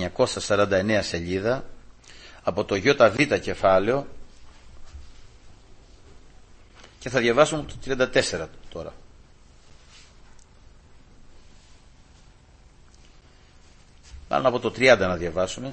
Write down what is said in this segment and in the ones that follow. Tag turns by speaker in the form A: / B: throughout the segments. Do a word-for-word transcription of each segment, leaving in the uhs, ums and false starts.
A: εννιακόσια σαράντα εννέα σελίδα, από το ΙΒ κεφάλαιο, και θα διαβάσουμε το τριάντα τέσσερα τώρα. Πάνω από το τριάντα να διαβάσουμε.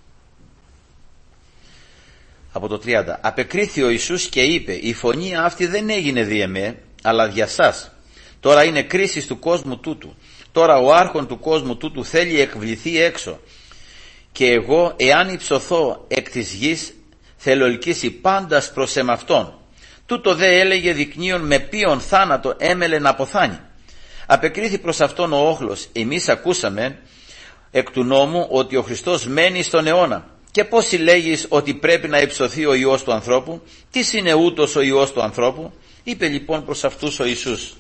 A: Από το τριάντα. Απεκρίθη ο Ιησούς και είπε: η φωνή αυτή δεν έγινε δι' εμέ, αλλά δια σας. Τώρα είναι κρίση του κόσμου τούτου. Τώρα ο άρχον του κόσμου τούτου θέλει εκβληθεί έξω. Και εγώ, εάν υψωθώ εκ της γης, θέλω ελκύσει πάντας προς εμαυτόν. Τούτο δε έλεγε δεικνύον με ποιον θάνατο έμελε να αποθάνει. Απεκρίθη προς αυτόν ο όχλος: εμείς ακούσαμε εκ του νόμου ότι ο Χριστός μένει στον αιώνα. Και πώς συλλέγεις ότι πρέπει να υψωθεί ο Υιός του ανθρώπου? Τι είναι ούτως ο Υιός του ανθρώπου? Είπε λοιπόν προς αυτούς ο Ιησούς: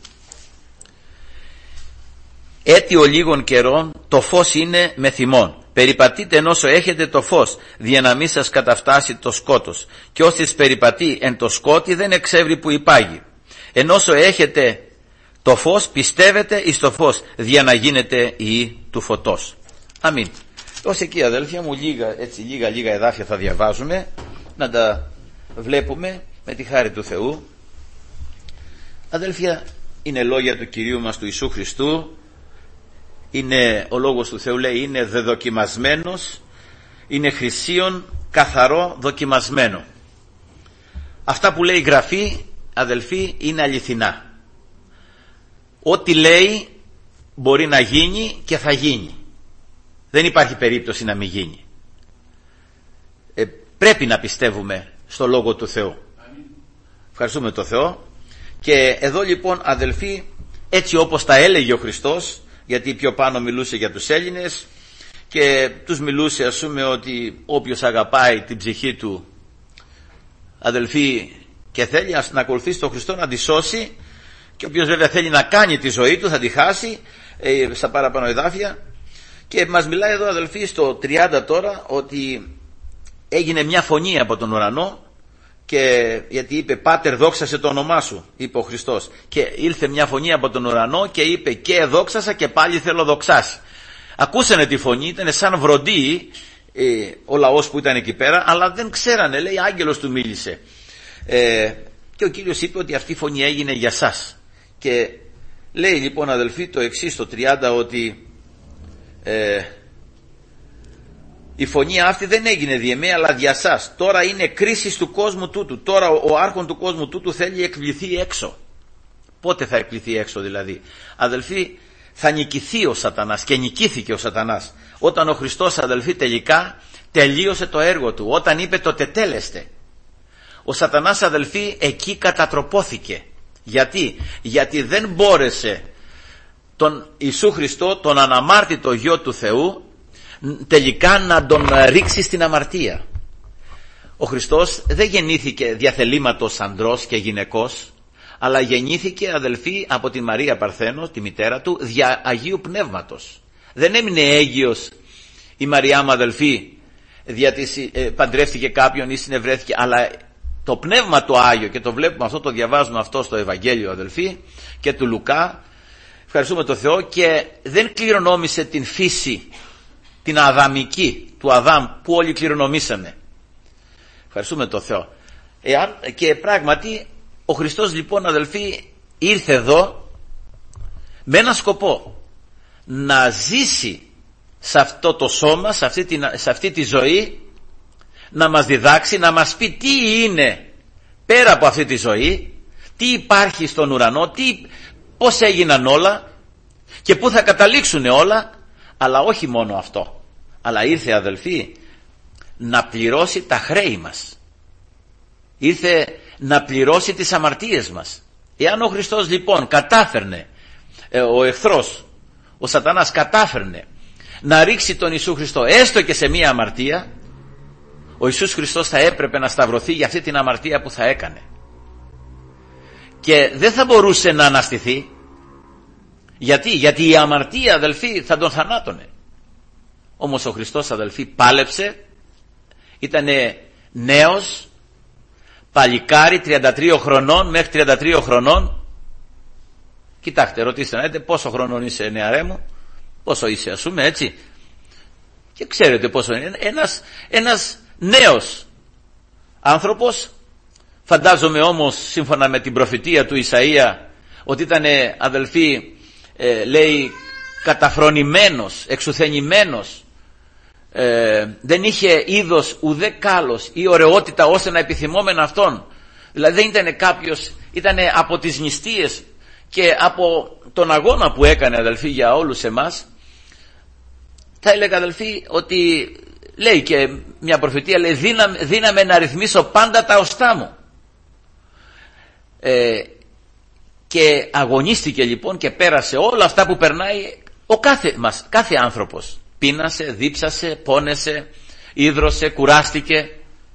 A: έτι ο λίγων καιρών το φως είναι με θυμόν. Περιπατείτε ενώσο έχετε το φως, δια να μην σας καταφτάσει το σκότος. Και όσοι περιπατεί εν το σκότη δεν εξεύρει που υπάγει. Ενώσο έχετε το φως, πιστεύετε εις το φως, δια να γίνετε οι του φωτός. Αμήν. Ως εκεί, αδέλφια μου, λίγα, έτσι, λίγα λίγα εδάφια θα διαβάζουμε, να τα βλέπουμε με τη χάρη του Θεού. Αδέλφια, είναι λόγια του Κυρίου μας του Ιησού Χριστού. Είναι, ο λόγος του Θεού λέει, είναι δεδοκιμασμένος, είναι χρυσίον, καθαρό, δοκιμασμένο. Αυτά που λέει η Γραφή, αδελφοί, είναι αληθινά. Ό,τι λέει μπορεί να γίνει και θα γίνει. Δεν υπάρχει περίπτωση να μην γίνει. Ε, πρέπει να πιστεύουμε στο Λόγο του Θεού. Ευχαριστούμε τον Θεό. Και εδώ λοιπόν, αδελφοί, έτσι όπως τα έλεγε ο Χριστός, γιατί πιο πάνω μιλούσε για τους Έλληνες και τους μιλούσε, ας πούμε, ότι όποιος αγαπάει την ψυχή του, αδελφοί, και θέλει να ακολουθήσει τον Χριστό, να τη σώσει, και όποιος βέβαια θέλει να κάνει τη ζωή του θα τη χάσει, ε, στα παραπάνω εδάφια. Και μας μιλάει εδώ, αδελφοί, στο τριάντα τώρα, ότι έγινε μια φωνή από τον ουρανό, και γιατί είπε: Πάτερ, δόξασε το όνομά σου, είπε ο Χριστός, και ήλθε μια φωνή από τον ουρανό και είπε: και δόξασα και πάλι θέλω δοξάσει. Ακούσανε τη φωνή, ήταν σαν βροντί ε, ο λαός που ήταν εκεί πέρα, αλλά δεν ξέρανε, λέει, άγγελος του μίλησε. Ε, και ο Κύριος είπε ότι αυτή η φωνή έγινε για σας. Και λέει λοιπόν, αδελφοί, το εξής το τριάντα, ότι ε, η φωνή αυτή δεν έγινε δι' εμέ, αλλά δια σας. Τώρα είναι κρίση του κόσμου τούτου. Τώρα ο άρχον του κόσμου τούτου θέλει εκβληθεί έξω. Πότε θα εκβληθεί έξω δηλαδή? Αδελφοί, θα νικηθεί ο Σατανάς, και νικήθηκε ο Σατανάς όταν ο Χριστός, αδελφοί, τελικά τελείωσε το έργο του, όταν είπε το τετέλεστε. Ο Σατανάς, αδελφοί, εκεί κατατροπώθηκε. Γιατί? Γιατί δεν μπόρεσε τον Ιησού Χριστό, τον αναμάρτητο Γιο του Θεού, τελικά να τον ρίξει στην αμαρτία. Ο Χριστός δεν γεννήθηκε διαθελήματος ανδρός και γυναικός, αλλά γεννήθηκε, αδελφοί, από τη Μαρία Παρθένο, τη μητέρα του, δια Αγίου Πνεύματος. Δεν έμεινε έγκυος η Μαριά μου, αδελφοί, γιατί ε, παντρεύτηκε κάποιον ή συνευρέθηκε, αλλά το Πνεύμα το Άγιο, και το βλέπουμε αυτό, το διαβάζουμε αυτό στο Ευαγγέλιο, αδελφοί, και του Λουκά, ευχαριστούμε τον Θεό, και δεν κληρονόμησε την φύση, την αδαμική του Αδάμ, που όλοι κληρονομήσαμε. Ευχαριστούμε τον Θεό. Εάν, και πράγματι ο Χριστός λοιπόν, αδελφοί, ήρθε εδώ με ένα σκοπό, να ζήσει σε αυτό το σώμα, σε αυτή, την, σε αυτή τη ζωή, να μας διδάξει, να μας πει τι είναι πέρα από αυτή τη ζωή, τι υπάρχει στον ουρανό, τι, πώς έγιναν όλα και πού θα καταλήξουν όλα. Αλλά όχι μόνο αυτό, αλλά ήρθε, αδελφοί, να πληρώσει τα χρέη μας. Ήρθε να πληρώσει τις αμαρτίες μας. Εάν ο Χριστός λοιπόν κατάφερνε, ε, ο εχθρός, ο Σατανάς κατάφερνε να ρίξει τον Ιησού Χριστό έστω και σε μία αμαρτία, ο Ιησούς Χριστός θα έπρεπε να σταυρωθεί για αυτή την αμαρτία που θα έκανε. Και δεν θα μπορούσε να αναστηθεί. Γιατί? Γιατί η αμαρτία, αδελφοί, θα τον θανάτωνε. Όμως ο Χριστός, αδελφοί, πάλεψε, ήταν νέος, παλικάρι, τριάντα τρία χρονών, μέχρι τριάντα τρία χρονών. Κοιτάξτε, ρωτήστε να δείτε πόσο χρονών είσαι, νεαρέ μου, πόσο είσαι, ας πούμε, έτσι. Και ξέρετε πόσο είναι. Ένας, ένας νέος άνθρωπος, φαντάζομαι όμως σύμφωνα με την προφητεία του Ισαΐα ότι ήταν, αδελφοί, ε, λέει, καταφρονημένος, εξουθενημένος, ε, δεν είχε είδος ουδέ κάλος ή ωραιότητα ώστε να επιθυμόμεν αυτόν. Δηλαδή δεν ήταν κάποιος, ήταν από τις νηστείες και από τον αγώνα που έκανε, αδελφοί, για όλους εμάς. Θα έλεγα, αδελφοί, ότι λέει και μια προφητεία, λέει, δύναμε, δύναμε να ρυθμίσω πάντα τα οστά μου. Ε, και αγωνίστηκε λοιπόν και πέρασε όλα αυτά που περνάει ο κάθε μας, κάθε άνθρωπος. Πείνασε, δίψασε, πόνεσε, ίδρωσε, κουράστηκε.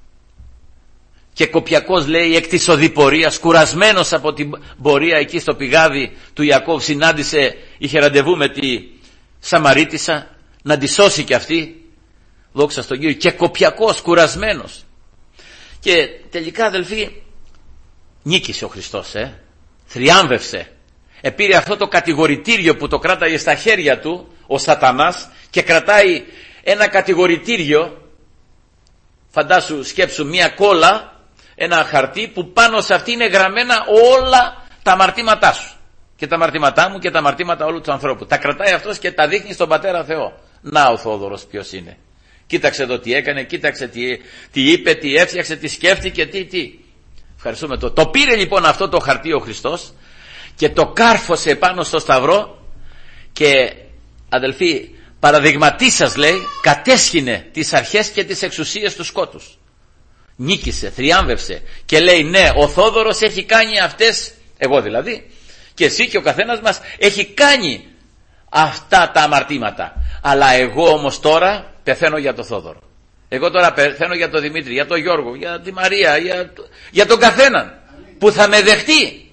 A: Και κοπιακός, λέει, εκ της οδηπορίας, κουρασμένος από την πορεία εκεί στο πηγάδι του Ιακώβ, συνάντησε, είχε ραντεβού με τη Σαμαρίτισσα να τη σώσει και αυτή, δόξα στον Κύριο, και κοπιακός, κουρασμένος. Και τελικά, αδελφοί, νίκησε ο Χριστός, ε? θριάμβευσε. Επήρε αυτό το κατηγορητήριο που το κράταγε στα χέρια του ο Σατανάς και κρατάει ένα κατηγορητήριο, φαντάσου, σκέψου, μια κόλλα, ένα χαρτί που πάνω σε αυτή είναι γραμμένα όλα τα αμαρτήματά σου και τα αμαρτήματά μου και τα αμαρτήματα όλου του ανθρώπου. Τα κρατάει αυτός και τα δείχνει στον Πατέρα Θεό. Να ο Θόδωρος ποιος είναι. Κοίταξε εδώ τι έκανε, κοίταξε τι, τι είπε, τι έφτιαξε, τι σκέφτηκε, τι, τι. Ευχαριστούμε το. Το πήρε λοιπόν αυτό το χαρτί ο Χριστός και το κάρφωσε πάνω στο σταυρό και, αδελφοί, παραδειγματί σας, λέει, κατέσχινε τις αρχές και τις εξουσίες του σκότους. Νίκησε, θριάμβευσε και λέει, ναι, ο Θόδωρος έχει κάνει αυτές, εγώ δηλαδή, και εσύ και ο καθένας μας έχει κάνει αυτά τα αμαρτήματα. Αλλά εγώ όμως τώρα πεθαίνω για το Θόδωρο. Εγώ τώρα πεθαίνω για τον Δημήτρη, για τον Γιώργο, για τη Μαρία, για, για τον καθέναν που θα με δεχτεί.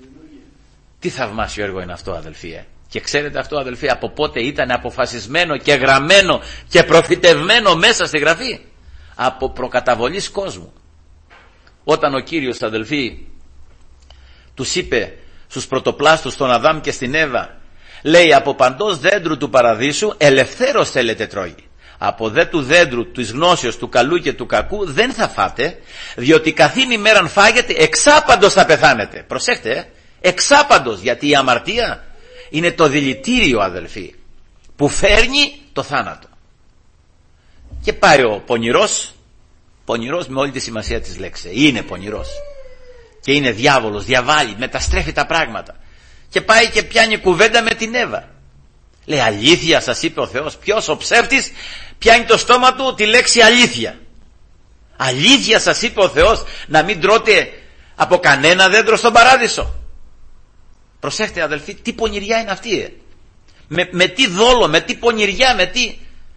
A: Τι θαυμάσιο έργο είναι αυτό, αδελφοί. Ε? Και ξέρετε αυτό, αδελφοί, από πότε ήταν αποφασισμένο και γραμμένο και προφητευμένο μέσα στη Γραφή? Από προκαταβολής κόσμου. Όταν ο Κύριος, αδελφοί, τους είπε στους πρωτοπλάστους, στον Αδάμ και στην Εύα, λέει, από παντός δέντρου του παραδείσου ελευθέρως θέλετε τρώγει. Από δε του δέντρου της γνώσεως του καλού και του κακού δεν θα φάτε, διότι καθήν ημέραν φάγετε εξάπαντος θα πεθάνετε. Προσέχτε, εξάπαντος, γιατί η αμαρτία είναι το δηλητήριο, αδελφοί, που φέρνει το θάνατο. Και πάει ο πονηρός, πονηρός με όλη τη σημασία της λέξης, είναι πονηρός και είναι διάβολος, διαβάλλει, μεταστρέφει τα πράγματα και πάει και πιάνει κουβέντα με την Εύα. Λέει, αλήθεια σας είπε ο Θεός? Ποιος? Ο ψεύτης πιάνει το στόμα του τη λέξη αλήθεια. Αλήθεια σας είπε ο Θεός να μην τρώτε από κανένα δέντρο στον παράδεισο? Προσέχτε, αδελφοί, τι πονηριά είναι αυτή, ε? με, με τι δόλο, με τι πονηριά, με τι...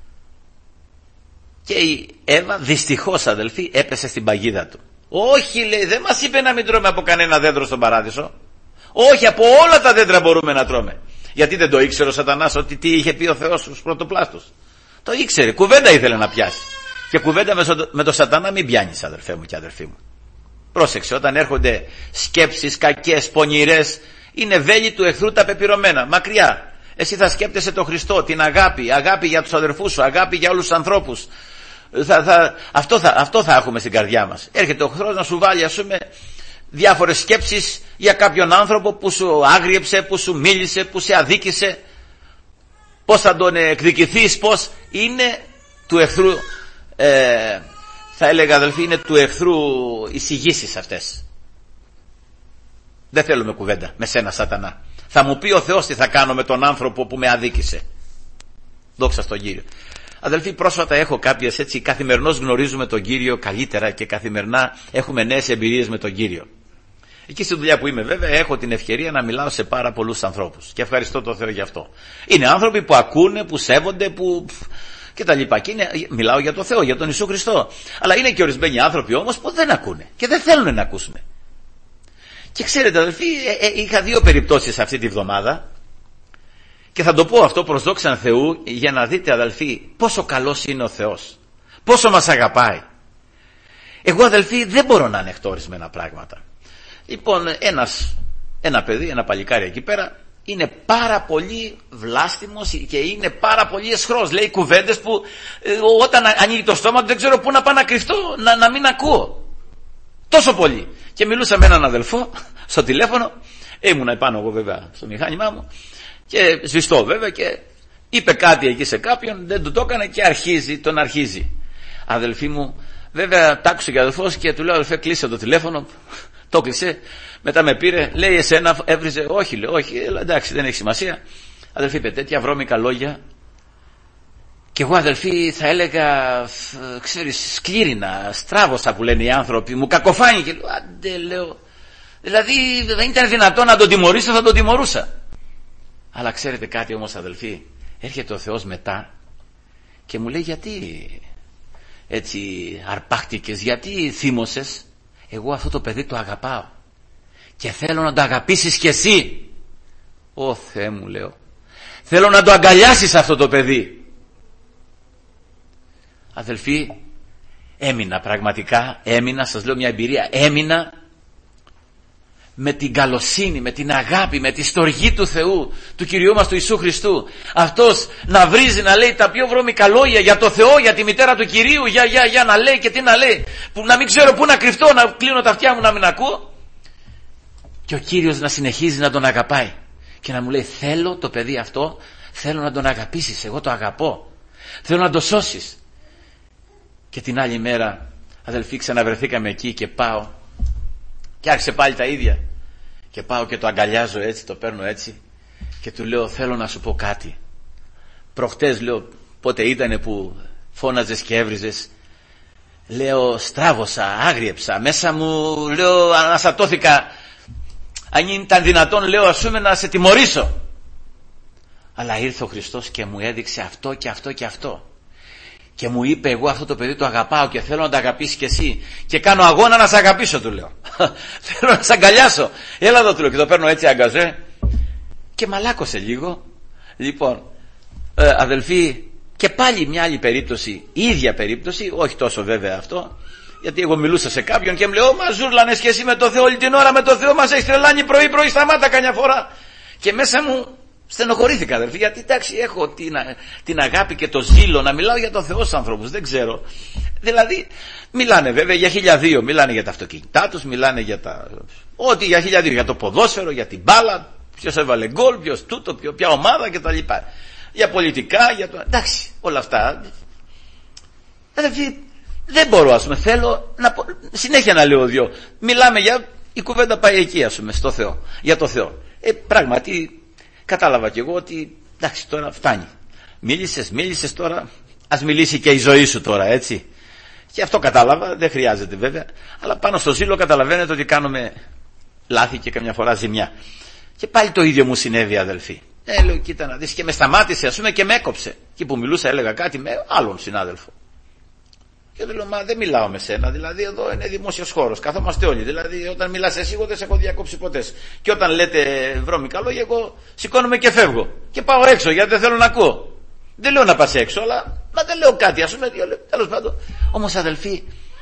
A: Και η Εύα δυστυχώς, αδελφοί, έπεσε στην παγίδα του. Όχι, λέει, δεν μας είπε να μην τρώμε από κανένα δέντρο στον παράδεισο. Όχι, από όλα τα δέντρα μπορούμε να τρώμε. Γιατί δεν το ήξερε ο Σατανάς ότι τι είχε πει ο Θεός στους πρωτοπλάστους? Το ήξερε, κουβέντα ήθελε να πιάσει. Και κουβέντα με τον Σατανά μην πιάνεις, αδερφέ μου και αδερφή μου. Πρόσεξε, όταν έρχονται σκέψεις κακές, πονηρές, είναι βέλη του εχθρού τα πεπειρωμένα, μακριά. Εσύ θα σκέπτεσαι τον Χριστό, την αγάπη, αγάπη για τους αδερφούς σου, αγάπη για όλους τους ανθρώπους. Θα, θα, αυτό, θα, αυτό θα έχουμε στην καρδιά μας. Έρχεται ο εχθρός να σου βάλει, ας πούμε, διάφορες σκέψεις για κάποιον άνθρωπο που σου άγριεψε, που σου μίλησε, που σε αδίκησε. Πώς θα τον εκδικηθείς, πώς? Είναι του εχθρού, ε, θα έλεγα, αδελφοί, είναι του εχθρού εισηγήσεις αυτές. Δεν θέλουμε κουβέντα με σένα, Σατανά. Θα μου πει ο Θεός τι θα κάνω με τον άνθρωπο που με αδίκησε. Δόξα στον Κύριο. Αδελφοί, πρόσφατα έχω κάποιες, έτσι, καθημερινώς γνωρίζουμε τον Κύριο καλύτερα και καθημερινά έχουμε νέες εμπειρίες με τον Κύριο. Εκεί στη δουλειά που είμαι, βέβαια, έχω την ευκαιρία να μιλάω σε πάρα πολλούς ανθρώπους και ευχαριστώ τον Θεό γι' αυτό. Είναι άνθρωποι που ακούνε, που σέβονται, που... και τα λοιπά. Και είναι... μιλάω για τον Θεό, για τον Ιησού Χριστό. Αλλά είναι και ορισμένοι άνθρωποι όμως που δεν ακούνε και δεν θέλουν να ακούσουν. Και ξέρετε, αδελφοί, ε, ε, είχα δύο περιπτώσεις αυτή τη βδομάδα και θα το πω αυτό προς δόξαν Θεού για να δείτε, αδελφοί, πόσο καλός είναι ο Θεός, πόσο μας αγαπάει. Εγώ, αδελφοί, δεν μπορώ να ανεχτώ ορισμένα πράγματα. Λοιπόν, ένας, ένα παιδί, ένα παλικάρι εκεί πέρα, είναι πάρα πολύ βλάστημος και είναι πάρα πολύ αισχρός. Λέει κουβέντες που ε, όταν ανοίγει το στόμα του δεν ξέρω πού να πάω να κρυφτώ, να, να μην ακούω. Τόσο πολύ. Και μιλούσα με έναν αδελφό στο τηλέφωνο, ήμουνα επάνω εγώ βέβαια στο μηχάνημά μου και σβηστό βέβαια, και είπε κάτι εκεί σε κάποιον, δεν του το έκανε και αρχίζει, τον αρχίζει. Αδελφοί μου, βέβαια τ' άκουσε και ο αδελφός και του λέω, αδελφέ, κλείσε το τηλέφωνο. Το κλείσε, μετά με πήρε, λέει, εσένα έβριζε? Όχι, λέω, όχι, εντάξει, δεν έχει σημασία. Αδελφοί, είπε τέτοια βρώμικα λόγια. Και εγώ, αδελφοί, θα έλεγα, ξέρεις, σκλήρινα, στράβωσα που λένε οι άνθρωποι, μου κακοφάνηκε. Λέω, άντε, λέω, δηλαδή δεν ήταν δυνατόν να τον τιμωρήσω, θα τον τιμωρούσα. Αλλά ξέρετε κάτι όμως, αδελφοί, έρχεται ο Θεός μετά και μου λέει, γιατί έτσι αρπάχτηκες, γιατί θύμωσες? Εγώ αυτό το παιδί το αγαπάω και θέλω να το αγαπήσεις κι εσύ. Ω Θεέ μου, λέω, θέλω να το αγκαλιάσεις αυτό το παιδί. Αδελφοί, έμεινα πραγματικά, έμεινα, σας λέω μια εμπειρία, έμεινα με την καλοσύνη, με την αγάπη, με τη στοργή του Θεού, του Κυριού μας του Ιησού Χριστού. Αυτός να βρίζει, να λέει τα πιο βρώμικα λόγια για το Θεό, για τη μητέρα του Κυρίου, για, για, για να λέει και τι να λέει, που να μην ξέρω πού να κρυφτώ, να κλείνω τα αυτιά μου να μην ακούω. Και ο Κύριος να συνεχίζει να τον αγαπάει και να μου λέει, θέλω το παιδί αυτό, θέλω να τον αγαπήσεις, εγώ το αγαπώ, θέλω να το σώσεις. Και την άλλη μέρα, αδελφοί, ξαναβρεθήκαμε εκεί και πάω και άρχισε πάλι τα ίδια. Και πάω και το αγκαλιάζω έτσι, το παίρνω έτσι και του λέω, θέλω να σου πω κάτι. Προχτές, λέω, πότε ήτανε που φώναζες και έβριζες? Λέω, στράβωσα, άγριεψα, μέσα μου, λέω, αναστατώθηκα. Αν ήταν δυνατόν, λέω, ας πούμε, να σε τιμωρήσω. Αλλά ήρθε ο Χριστός και μου έδειξε αυτό και αυτό και αυτό. Και μου είπε, εγώ αυτό το παιδί το αγαπάω και θέλω να το αγαπήσεις κι εσύ. Και κάνω αγώνα να σε αγαπήσω, του λέω. Θέλω να σε αγκαλιάσω. Έλα εδώ, του λέω, και το παίρνω έτσι αγκαζέ. Και μαλάκωσε λίγο. Λοιπόν, ε, αδελφοί, και πάλι μια άλλη περίπτωση, η ίδια περίπτωση, όχι τόσο βέβαια αυτό, γιατί εγώ μιλούσα σε κάποιον και μου λέει, μα ζούρλανες και εσύ με το Θεό όλη την ώρα, με το Θεό μας έχει τρελάνει πρωί-πρωί, σταμάτα καμιά φορά. Και μέσα μου στενοχωρήθηκα, αδελφοί, γιατί εντάξει, έχω την, την αγάπη και το ζήλο να μιλάω για τον Θεό στους ανθρώπους, δεν ξέρω. Δηλαδή, μιλάνε βέβαια για χίλια δύο, μιλάνε για τα αυτοκίνητά τους, μιλάνε για τα. Ό,τι για χίλια δύο, για το ποδόσφαιρο, για την μπάλα, ποιος έβαλε γκολ, ποιος τούτο, ποιο, ποια ομάδα κτλ. Για πολιτικά, για το. Εντάξει, όλα αυτά. Δηλαδή, δεν μπορώ, ας πούμε, θέλω να πω, συνέχεια να λέω δυο. Μιλάμε για. Η κουβέντα πάει εκεί, ας πούμε, στο Θεό, για το Θεό. Ε, πράγματι. Κατάλαβα κι εγώ ότι εντάξει, τώρα φτάνει. Μίλησες, μίλησες τώρα, ας μιλήσει και η ζωή σου τώρα, έτσι. Και αυτό κατάλαβα, δεν χρειάζεται βέβαια, αλλά πάνω στο ζήλο καταλαβαίνετε ότι κάνουμε λάθη και καμιά φορά ζημιά. Και πάλι το ίδιο μου συνέβη, αδελφοί. Ε, λέω, κοίτα να δεις, και με σταμάτησε, ας πούμε, και με έκοψε. Εκεί που μιλούσα έλεγα κάτι με άλλον συνάδελφο. Και του λέω, μα δεν μιλάω με σένα, δηλαδή εδώ είναι δημόσιος χώρος, καθόμαστε όλοι. Δηλαδή όταν μιλάς εσύ, εγώ δεν σε έχω διακόψει ποτέ. Και όταν λέτε βρώμικα λόγια, εγώ σηκώνομαι και φεύγω. Και πάω έξω γιατί δεν θέλω να ακούω. Δεν λέω να πας έξω, αλλά μα δεν λέω κάτι, ας πούμε, τέλος πάντων. Όμως, αδελφοί,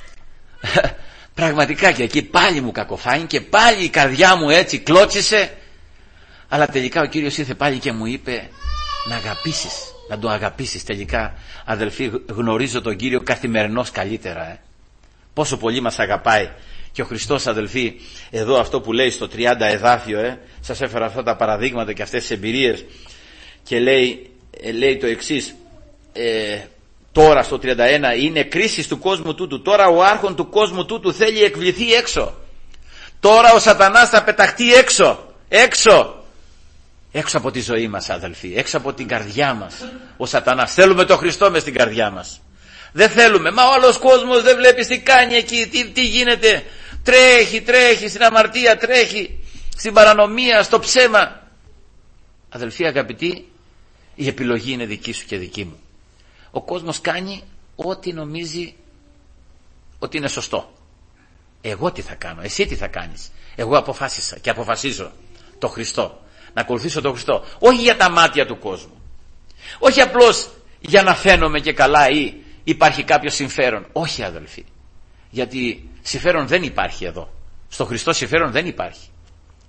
A: πραγματικά και εκεί πάλι μου κακοφάνει και πάλι η καρδιά μου έτσι κλώτσισε. Αλλά τελικά ο Κύριος ήρθε πάλι και μου είπε να αγαπήσεις. Να τον αγαπήσεις τελικά, αδελφοί, γνωρίζω τον Κύριο καθημερινώς καλύτερα. Ε. Πόσο πολύ μας αγαπάει. Και ο Χριστός, αδελφοί, εδώ αυτό που λέει στο τριάντα εδάφιο, ε, σας έφερα αυτά τα παραδείγματα και αυτές τις εμπειρίες, και λέει, ε, λέει το εξής, ε, τώρα στο τριάντα ένα, είναι κρίση του κόσμου τούτου, τώρα ο άρχον του κόσμου τούτου θέλει εκβληθεί έξω. Τώρα ο σατανάς θα πεταχτεί έξω, έξω. Έξω από τη ζωή μας, αδελφοί, έξω από την καρδιά μας. Ο σατανάς. Θέλουμε τον Χριστό μες στην καρδιά μας. Δεν θέλουμε. Μα ο άλλος κόσμος δεν βλέπεις τι κάνει εκεί, τι, τι γίνεται. Τρέχει, τρέχει στην αμαρτία, τρέχει στην παρανομία, στο ψέμα. Αδελφοί αγαπητοί, η επιλογή είναι δική σου και δική μου. Ο κόσμος κάνει ό,τι νομίζει ότι είναι σωστό. Εγώ τι θα κάνω, εσύ τι θα κάνεις? Εγώ αποφάσισα και αποφασίζω το Χριστό. Να ακολουθήσω τον Χριστό. Όχι για τα μάτια του κόσμου. Όχι απλώς για να φαίνομαι και καλά ή υπάρχει κάποιο συμφέρον. Όχι, αδελφοί. Γιατί συμφέρον δεν υπάρχει εδώ. Στο Χριστό συμφέρον δεν υπάρχει.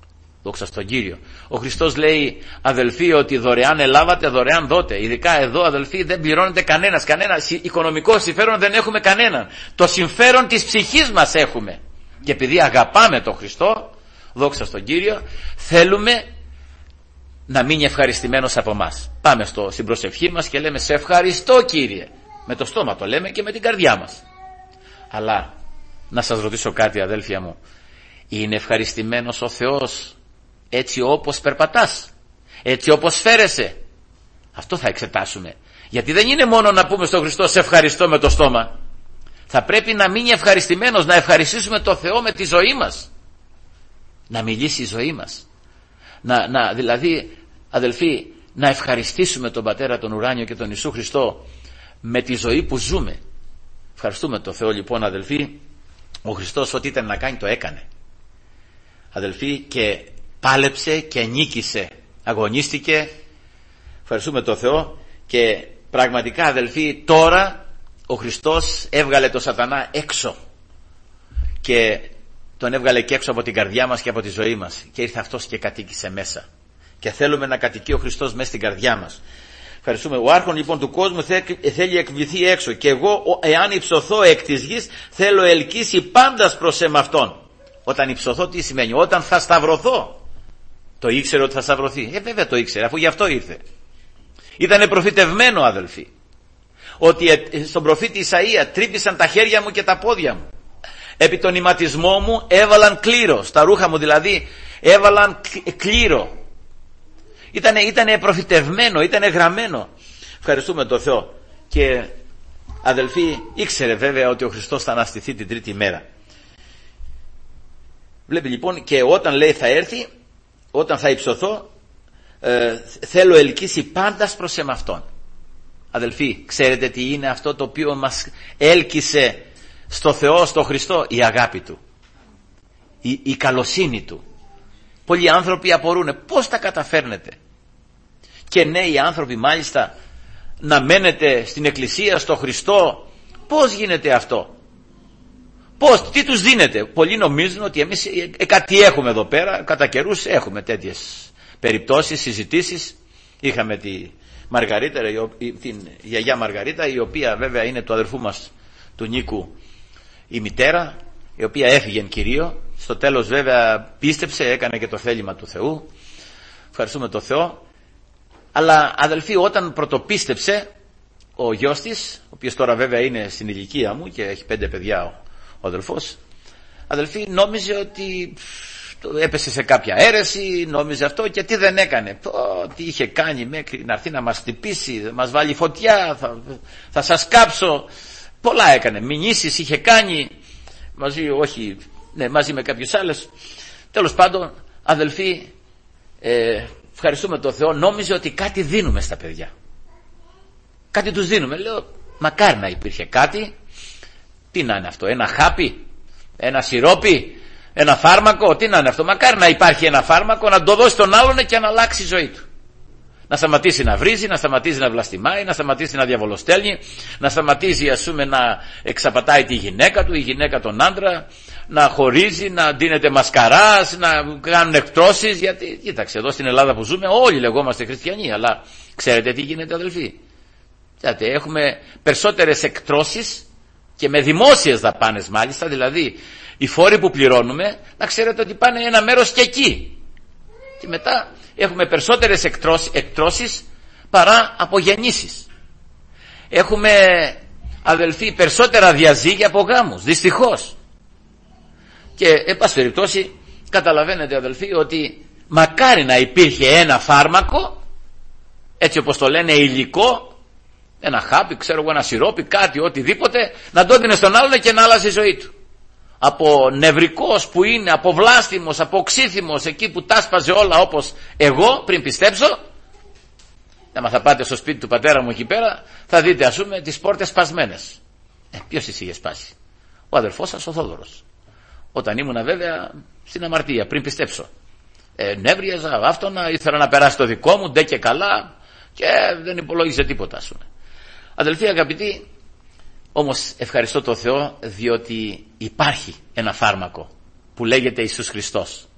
A: Δόξα στον Κύριο. Ο Χριστός λέει, αδελφοί, ότι δωρεάν ελάβατε, δωρεάν δώτε. Ειδικά εδώ, αδελφοί, δεν πληρώνεται κανένας. Κανένα οικονομικό συμφέρον δεν έχουμε κανέναν. Το συμφέρον της ψυχής μας έχουμε. Και επειδή αγαπάμε τον Χριστό, δόξα στον Κύριο, θέλουμε να μείνει ευχαριστημένος από μας. Πάμε στο, στην προσευχή μας και λέμε, σε ευχαριστώ Κύριε. Με το στόμα το λέμε και με την καρδιά μας. Αλλά να σας ρωτήσω κάτι, αδέλφια μου. Είναι ευχαριστημένος ο Θεός έτσι όπως περπατάς, έτσι όπως φέρεσαι? Αυτό θα εξετάσουμε. Γιατί δεν είναι μόνο να πούμε στον Χριστό σε ευχαριστώ με το στόμα. Θα πρέπει να μείνει ευχαριστημένος, να ευχαριστήσουμε τον Θεό με τη ζωή μας. Να μιλήσει η ζωή μας. Να, να, δηλαδή, αδελφοί, να ευχαριστήσουμε τον Πατέρα, τον Ουράνιο και τον Ιησού Χριστό με τη ζωή που ζούμε. Ευχαριστούμε τον Θεό λοιπόν, αδελφοί. Ο Χριστός ό,τι ήταν να κάνει το έκανε, αδελφοί, και πάλεψε και νίκησε, αγωνίστηκε. Ευχαριστούμε τον Θεό. Και πραγματικά, αδελφοί, τώρα ο Χριστός έβγαλε τον Σατανά έξω και τον έβγαλε και έξω από την καρδιά μας και από τη ζωή μας, και ήρθε αυτός και κατοίκησε μέσα, και θέλουμε να κατοικεί ο Χριστός μέσα στην καρδιά μας. Ευχαριστούμε. Ο άρχον λοιπόν του κόσμου θέλει εκβληθεί έξω, και εγώ εάν υψωθώ εκ της γης θέλω ελκύσει πάντας προς εμαυτόν. Όταν υψωθώ τι σημαίνει? Όταν θα σταυρωθώ. Το ήξερε ότι θα σταυρωθεί? Ε βέβαια το ήξερε, αφού γι' αυτό ήρθε. Ήτανε προφητευμένο, αδελφοί, ότι στον προφήτη Ισαΐα τρύπησαν τα χέρια μου και τα πόδια μου. Επί τον ηματισμό μου έβαλαν κλήρο, στα ρούχα μου δηλαδή έβαλαν κλήρο. Ήτανε, ήτανε προφητευμένο, ήτανε γραμμένο. Ευχαριστούμε τον Θεό. Και αδελφοί, ήξερε βέβαια ότι ο Χριστός θα αναστηθεί την τρίτη μέρα. Βλέπει λοιπόν, και όταν λέει θα έρθει, όταν θα υψωθώ, ε, θέλω ελκύσει πάντας προς εμαυτόν. Αδελφοί, ξέρετε τι είναι αυτό το οποίο μας έλκυσε στο Θεό, στο Χριστό? Η αγάπη Του, η, η καλοσύνη Του. Πολλοί άνθρωποι απορούν πώς τα καταφέρνετε, και νέοι άνθρωποι μάλιστα, να μένετε στην εκκλησία, στο Χριστό. Πώς γίνεται αυτό? Πώς, τι τους δίνετε? Πολλοί νομίζουν ότι εμείς ε, κάτι έχουμε εδώ πέρα. Κατά καιρούς έχουμε τέτοιες περιπτώσεις, συζητήσεις. Είχαμε τη Μαργαρίτα, την γιαγιά Μαργαρίτα, η οποία βέβαια είναι του αδερφού μας του Νίκου η μητέρα, η οποία έφυγε εν Κυρίω. Στο τέλος βέβαια πίστεψε, έκανε και το θέλημα του Θεού. Ευχαριστούμε τον Θεό. Αλλά αδελφοί, όταν πρωτοπίστεψε ο γιος της, ο οποίος τώρα βέβαια είναι στην ηλικία μου και έχει πέντε παιδιά ο, ο αδελφός, αδελφοί, νόμιζε ότι έπεσε σε κάποια αίρεση, νόμιζε αυτό, και τι δεν έκανε? Το, τι είχε κάνει μέχρι να έρθει να μας χτυπήσει, να μας βάλει φωτιά, θα, θα σας κάψω. Πολλά έκανε, μηνύσεις είχε κάνει μαζί, όχι, ναι, μαζί με κάποιους άλλους. Τέλος πάντων, αδελφοί, ε, ευχαριστούμε τον Θεό, νόμιζε ότι κάτι δίνουμε στα παιδιά. Κάτι τους δίνουμε. Λέω, μακάρι να υπήρχε κάτι. Τι να είναι αυτό? Ένα χάπι? Ένα σιρόπι? Ένα φάρμακο? Τι να είναι αυτό? Μακάρι να υπάρχει ένα φάρμακο να το δώσει τον άλλον και να αλλάξει η ζωή του. Να σταματήσει να βρίζει, να σταματήσει να βλαστημάει, να σταματήσει να διαβολοστέλνει, να σταματήσει, ας πούμε, να εξαπατάει τη γυναίκα του, η γυναίκα τον άντρα, να χωρίζει, να ντύνεται μασκαράς, να κάνουν εκτρώσεις. Γιατί, κοίταξε, εδώ στην Ελλάδα που ζούμε όλοι λεγόμαστε χριστιανοί, αλλά ξέρετε τι γίνεται, αδελφοί? Δηλαδή, έχουμε περισσότερες εκτρώσεις και με δημόσιες δαπάνες μάλιστα, δηλαδή οι φόροι που πληρώνουμε, να ξέρετε ότι πάνε ένα μέρος και εκεί. Και μετά έχουμε περισσότερες εκτρώσεις παρά απογεννήσεις. Έχουμε, αδελφοί, περισσότερα διαζύγια από γάμους, δυστυχώς. Και εν πάση περιπτώσει καταλαβαίνετε, αδελφοί, ότι μακάρι να υπήρχε ένα φάρμακο, έτσι όπως το λένε, υλικό, ένα χάπι, ξέρω εγώ, ένα σιρόπι, κάτι, οτιδήποτε, να το έδινε στον άλλον και να άλλαζε η ζωή του. Από νευρικός που είναι, από βλάστημος, από οξύθυμος, εκεί που τάσπαζε όλα όπως εγώ πριν πιστέψω. Άμα θα πάτε στο σπίτι του πατέρα μου εκεί πέρα, θα δείτε, ας πούμε, τις πόρτες σπασμένες. Ε, ποιος τις είχε σπάσει? Ο αδερφός σας ο Θόδωρος. Όταν ήμουνα βέβαια στην αμαρτία, πριν πιστέψω. Ε, νεύριαζα, άφτονα, ήθελα να περάσει το δικό μου, ντε και καλά, και δεν υπολόγιζε τίποτα, ας πούμε. Αδελφοί αγαπητοί, όμως ευχαριστώ τον Θεό, διότι υπάρχει ένα φάρμακο που λέγεται Ιησούς Χριστός.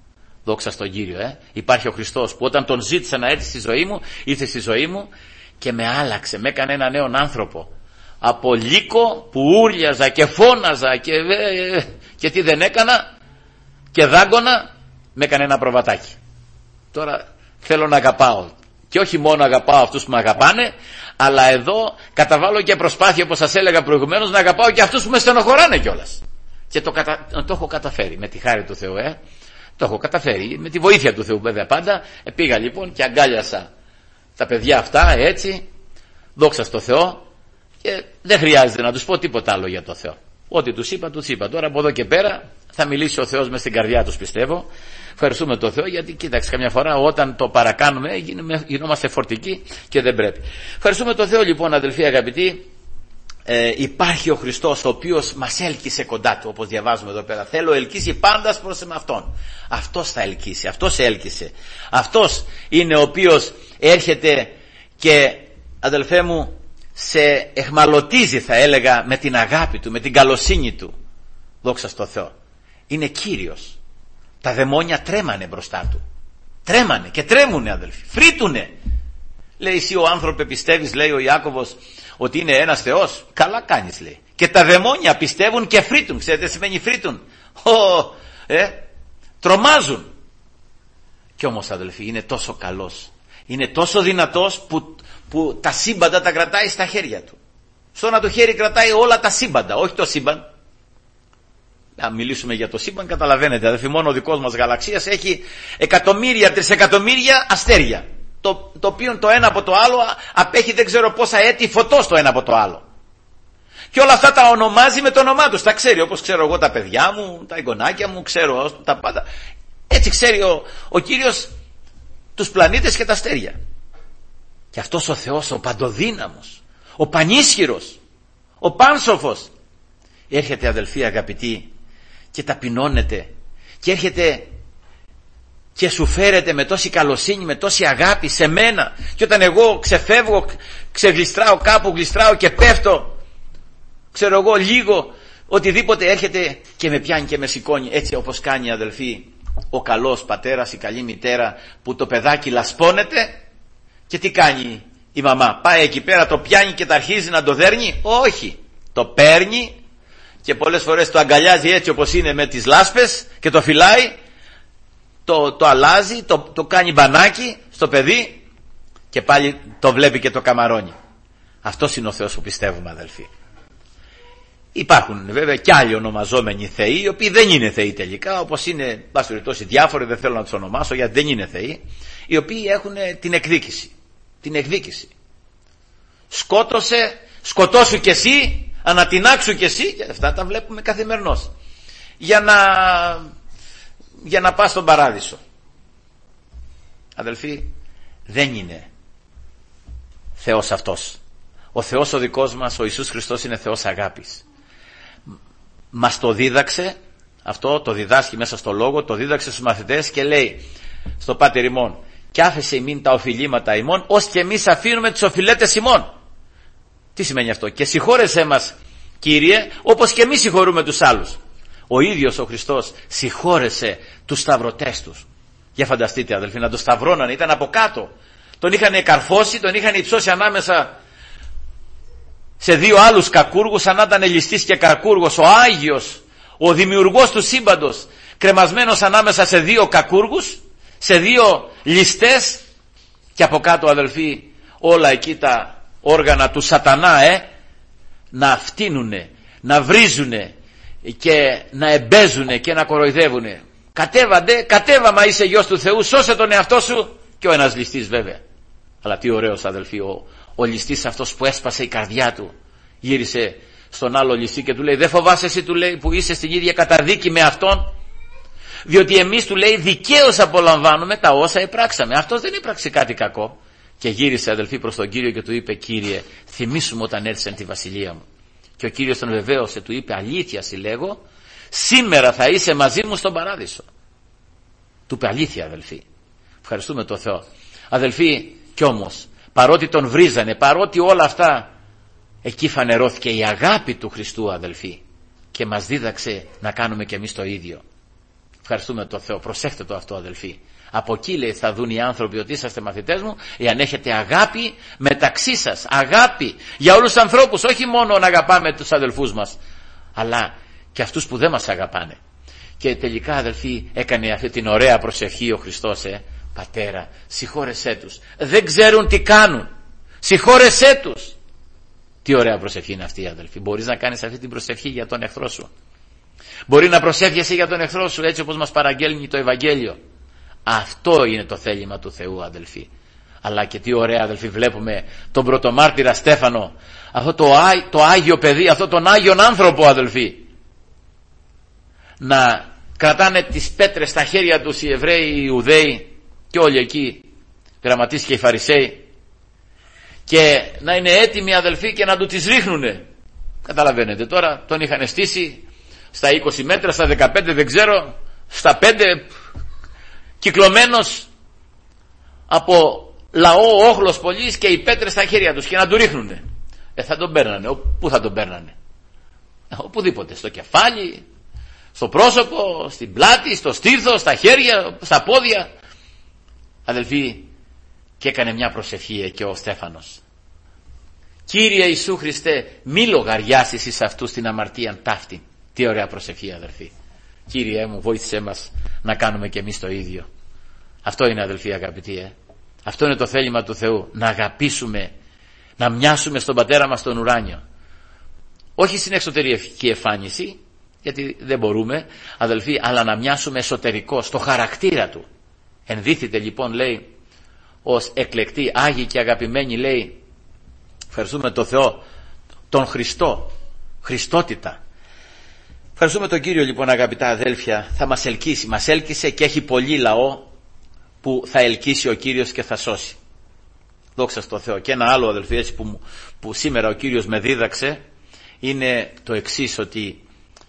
A: Δόξα στον Κύριο. Ε. Υπάρχει ο Χριστός που όταν τον ζήτησα να έρθει στη ζωή μου, ήρθε στη ζωή μου και με άλλαξε, με έκανε ένα νέο άνθρωπο. Από λύκο που ούρλιαζα και φώναζα και, και τι δεν έκανα και δάγκωνα, με έκανε ένα προβατάκι. Τώρα θέλω να αγαπάω. Και όχι μόνο αγαπάω αυτούς που με αγαπάνε, αλλά εδώ καταβάλω και προσπάθεια, όπως σας έλεγα προηγουμένως, να αγαπάω και αυτούς που με στενοχωράνε κιόλας. Και το, κατα... το έχω καταφέρει με τη χάρη του Θεού. Ε. Το έχω καταφέρει με τη βοήθεια του Θεού βέβαια πάντα. Ε, πήγα λοιπόν και αγκάλιασα τα παιδιά αυτά έτσι, δόξα στο Θεό, και δεν χρειάζεται να τους πω τίποτα άλλο για το Θεό. Ό,τι τους είπα, τους είπα. Τώρα από εδώ και πέρα θα μιλήσει ο Θεός μες στην καρδιά τους, πιστεύω. Ευχαριστούμε τον Θεό, γιατί κοίταξε, καμιά φορά όταν το παρακάνουμε γινόμαστε φορτικοί και δεν πρέπει. Ευχαριστούμε τον Θεό λοιπόν, αδελφοί αγαπητοί. Ε, υπάρχει ο Χριστός ο οποίος μας έλκυσε κοντά του, όπως διαβάζουμε εδώ πέρα. Θέλω ελκύσει πάντας προς με αυτόν. Αυτός θα ελκύσει, αυτός έλκυσε. Αυτός είναι ο οποίος έρχεται και, αδελφέ μου, σε εχμαλωτίζει, θα έλεγα, με την αγάπη του, με την καλοσύνη του. Δόξα στο Θεό. Είναι Κύριος. Τα δαιμόνια τρέμανε μπροστά του. Τρέμανε και τρέμουνε, αδελφοί. Φρύτουνε. Λέει, εσύ ο άνθρωπε πιστεύεις, λέει ο Ιάκωβος, ότι είναι ένας Θεός? Καλά κάνεις, λέει. Και τα δαιμόνια πιστεύουν και φρύτουν. Ξέρετε τι σημαίνει φρύτουν? Ω, ε, τρομάζουν. Κι όμως, αδελφοί, είναι τόσο καλός. Είναι τόσο δυνατός που, που τα σύμπαντα τα κρατάει στα χέρια του. Στο ένα του χέρι κρατάει όλα τα σύμπαντα, όχι το σύμπαν. Να μιλήσουμε για το σύμπαν, καταλαβαίνετε, αδελφοί, μόνο ο δικός μας γαλαξίας έχει εκατομμύρια, τρισεκατομμύρια αστέρια. Το, το οποίο το ένα από το άλλο απέχει δεν ξέρω πόσα έτη φωτός το ένα από το άλλο. Και όλα αυτά τα ονομάζει με το όνομά τους. Τα ξέρει, όπως ξέρω εγώ τα παιδιά μου, τα εγγονάκια μου, ξέρω τα πάντα. Έτσι ξέρει ο, ο Κύριος τους πλανήτες και τα αστέρια. Και αυτός ο Θεός, ο παντοδύναμος, ο πανίσχυρος, ο πάνσοφος, έρχεται, αδελφοί αγαπητοί, και ταπεινώνεται και έρχεται και σου φέρεται με τόση καλοσύνη, με τόση αγάπη σε μένα. Και όταν εγώ ξεφεύγω, ξεγλιστράω κάπου, γλιστράω και πέφτω, ξέρω εγώ λίγο, οτιδήποτε, έρχεται και με πιάνει και με σηκώνει, έτσι όπως κάνει, αδελφοί, ο καλός πατέρας, η καλή μητέρα, που το παιδάκι λασπώνεται. Και τι κάνει η μαμά? Πάει εκεί πέρα, το πιάνει και τα αρχίζει να το δέρνει? Όχι, το παίρνει και πολλές φορές το αγκαλιάζει έτσι όπως είναι με τις λάσπες και το φυλάει, το, το αλλάζει, το, το κάνει μπανάκι στο παιδί και πάλι το βλέπει και το καμαρώνει. Αυτός είναι ο Θεός που πιστεύουμε, αδελφοί. Υπάρχουν βέβαια και άλλοι ονομαζόμενοι θεοί, οι οποίοι δεν είναι θεοί τελικά, όπως είναι, πάση περιπτώσει, διάφοροι, δεν θέλω να τους ονομάσω γιατί δεν είναι θεοί, οι οποίοι έχουν την εκδίκηση. Την εκδίκηση. Σκότωσε, σκοτώσου κι εσύ, ανατινάξου κι εσύ, και αυτά τα βλέπουμε καθημερινώς. Για να, για να πας στον παράδεισο. Αδελφοί, δεν είναι Θεός αυτός. Ο Θεός ο δικός μας, ο Ιησούς Χριστός, είναι Θεός αγάπης. Μας το δίδαξε, αυτό το διδάσκει μέσα στο λόγο, το δίδαξε στους μαθητές και λέει στο Πάτερ ημών, κι άφησε ημίν τα οφειλήματα ημών, ως και εμείς αφήνουμε τις οφειλέτες ημών. Τι σημαίνει αυτό? Και συγχώρεσέ μας, Κύριε, όπως και εμείς συγχωρούμε τους άλλους. Ο ίδιος ο Χριστός συγχώρεσε τους σταυρωτές τους. Για φανταστείτε, αδελφοί, να το σταυρώνανε, ήταν από κάτω. Τον είχαν καρφώσει, τον είχαν υψώσει ανάμεσα σε δύο άλλους κακούργους, σαν να ήταν ληστής και κακούργος, ο Άγιος, ο δημιουργός του σύμπαντος, κρεμασμένος ανάμεσα σε δύο κακούργους, σε δύο ληστές, και από κάτω, αδελφοί, όλα εκεί τα όργανα του σατανά, ε, να φτύνουνε, να βρίζουνε και να εμπέζουνε και να κοροϊδεύουνε. Κατέβαντε, κατέβα μα είσαι γιος του Θεού, σώσε τον εαυτό σου. Και ο ένας ληστής βέβαια. Αλλά τι ωραίος, αδελφοί, ο, ο ληστής αυτός που έσπασε η καρδιά του, γύρισε στον άλλο ληστή και του λέει, δεν φοβάσαι εσύ, του λέει, που είσαι στην ίδια καταδίκη με αυτόν? Διότι εμείς, του λέει, δικαίως απολαμβάνουμε τα όσα επράξαμε. Αυτός δεν έπραξε κάτι κακό. Και γύρισε, αδελφοί, προς τον Κύριο και του είπε, Κύριε, θυμήσου μου όταν έρθεις εν τη βασιλεία μου. Και ο Κύριος τον βεβαίωσε, του είπε, αλήθεια συλλέγω, σήμερα θα είσαι μαζί μου στον παράδεισο. Του είπε, αλήθεια, αδελφοί. Ευχαριστούμε τον Θεό. Αδελφοί, κι όμως, παρότι τον βρίζανε, παρότι όλα αυτά, εκεί φανερώθηκε η αγάπη του Χριστού, αδελφοί, και μας δίδαξε να κάνουμε κι εμείς το ίδιο. Ευχαριστούμε τον Θεό. Προσέχτε το αυτό, αδελφοί. Από εκεί, λέει, θα δουν οι άνθρωποι ότι είσαστε μαθητές μου, εάν έχετε αγάπη μεταξύ σας. Αγάπη για όλους τους ανθρώπους, όχι μόνο να αγαπάμε τους αδελφούς μας, αλλά και αυτούς που δεν μας αγαπάνε. Και τελικά, αδελφοί, έκανε αυτή την ωραία προσευχή ο Χριστός, ε. Πατέρα, συγχώρεσέ τους. Δεν ξέρουν τι κάνουν. Συγχώρεσέ τους. Τι ωραία προσευχή είναι αυτή, αδελφοί. Μπορείς να κάνεις αυτή την προσευχή για τον εχθρό σου. Μπορεί να προσεύχεσαι για τον εχθρό σου έτσι όπως μας παραγγέλνει το Ευαγγέλιο. Αυτό είναι το θέλημα του Θεού, αδελφοί. Αλλά και τι ωραία, αδελφοί, βλέπουμε τον πρωτομάρτυρα Στέφανο, αυτό το, το Άγιο παιδί, αυτό τον Άγιον άνθρωπο, αδελφοί, να κρατάνε τις πέτρες στα χέρια τους οι Εβραίοι, οι Ιουδαίοι και όλοι εκεί, γραμματείς και οι Φαρισαίοι, και να είναι έτοιμοι, αδελφοί, και να του τις ρίχνουνε. Καταλαβαίνετε, τώρα τον είχαν στήσει στα είκοσι μέτρα, στα δεκαπέντε δεν ξέρω, στα πέντε, κυκλωμένος από λαό όχλος πολλής και οι πέτρες στα χέρια τους, και να του ρίχνουνε. Ε, θα τον παίρνανε. Πού θα τον παίρνανε? Οπουδήποτε. Στο κεφάλι, στο πρόσωπο, στην πλάτη, στο στήθο, στα χέρια, στα πόδια. Αδελφοί, και έκανε μια προσευχή εκεί ο Στέφανος. Κύριε Ιησού Χριστέ, μη λογαριάσεις εις αυτούς την αμαρτία ταύτη. Τι ωραία προσευχή, αδελφοί. Κύριε μου, βοήθησέ μας να κάνουμε και εμείς το ίδιο. Αυτό είναι, αδελφοί αγαπητοί, ε. Αυτό είναι το θέλημα του Θεού. Να αγαπήσουμε, να μοιάσουμε στον Πατέρα μας τον ουράνιο. Όχι στην εξωτερική εμφάνιση, γιατί δεν μπορούμε, αδελφοί, αλλά να μοιάσουμε εσωτερικό, στο χαρακτήρα του. Ενδύθητε λοιπόν, λέει, ως εκλεκτοί, άγιοι και αγαπημένοι, λέει, ευχαριστούμε τον Θεό, τον Χριστό, Χριστότητα. Ευχαριστούμε τον Κύριο λοιπόν, αγαπητά αδέλφια, θα μας ελκύσει, μας έλκυσε και έχει πολύ λαό που θα ελκύσει ο Κύριος και θα σώσει. Δόξα στο Θεό. Και ένα άλλο, αδελφοί, έτσι που, που σήμερα ο Κύριος με δίδαξε, είναι το εξής, ότι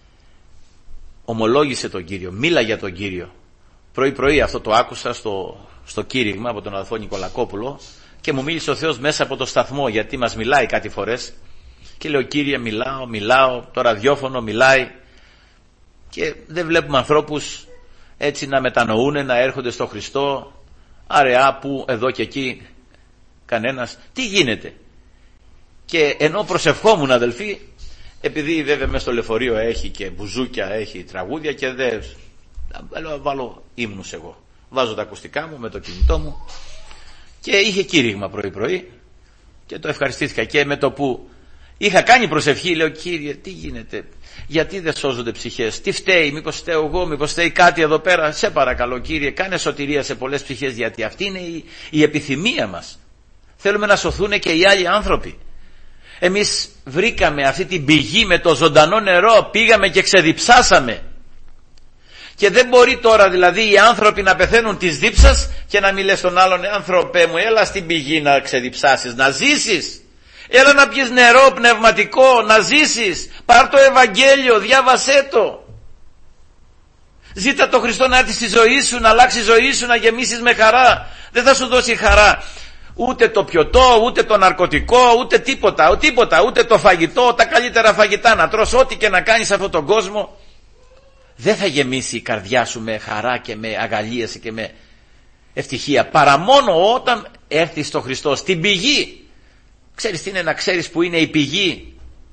A: ομολόγησε τον Κύριο, μίλα για τον Κύριο. Πρωί πρωί αυτό το άκουσα στο, στο κήρυγμα από τον αδελφό Νικολακόπουλο, και μου μίλησε ο Θεός μέσα από το σταθμό, γιατί μας μιλάει κάτι φορές, και λέω, Κύριε, μιλάω, μιλάω, το ραδιόφωνο μιλάει, και δεν βλέπουμε ανθρώπους έτσι να μετανοούν, να έρχονται στο Χριστό, αραιά που εδώ και εκεί κανένας. Τι γίνεται? Και ενώ προσευχόμουν, αδελφοί, επειδή βέβαια μέσα στο λεωφορείο έχει και μπουζούκια, έχει τραγούδια, και δεν βάλω ύμνους εγώ. Βάζω τα ακουστικά μου με το κινητό μου, και είχε κήρυγμα πρωί πρωί, και το ευχαριστήθηκα. Και με το που είχα κάνει προσευχή, λέω, Κύριε, τι γίνεται? Γιατί δεν σώζονται ψυχές? Τι φταίει? Μήπως φταίω εγώ? Μήπως φταίει κάτι εδώ πέρα? Σε παρακαλώ, Κύριε, κάνε σωτηρία σε πολλές ψυχές, γιατί αυτή είναι η, η επιθυμία μας. Θέλουμε να σωθούν και οι άλλοι άνθρωποι. Εμείς βρήκαμε αυτή την πηγή με το ζωντανό νερό, πήγαμε και ξεδιψάσαμε. Και δεν μπορεί τώρα δηλαδή οι άνθρωποι να πεθαίνουν της δίψας και να μιλές στον άλλον, άνθρωπε μου, έλα στην πηγή να ξεδιψάσεις, να ζήσεις. Έλα να πιεις νερό πνευματικό, να ζήσεις. Πάρ' το Ευαγγέλιο, διάβασέ το. Ζήτα το Χριστό να έρθει στη ζωή σου, να αλλάξει η ζωή σου, να γεμίσεις με χαρά. Δεν θα σου δώσει χαρά ούτε το πιωτό, ούτε το ναρκωτικό, ούτε τίποτα, τίποτα, ούτε το φαγητό, τα καλύτερα φαγητά να τρως, ό,τι και να κάνεις σε αυτόν τον κόσμο. Δεν θα γεμίσει η καρδιά σου με χαρά και με αγαλίαση και με ευτυχία, παρά μόνο όταν έρθεις στο Χριστό, στην πηγή. Ξέρεις τι είναι να ξέρεις που είναι η πηγή?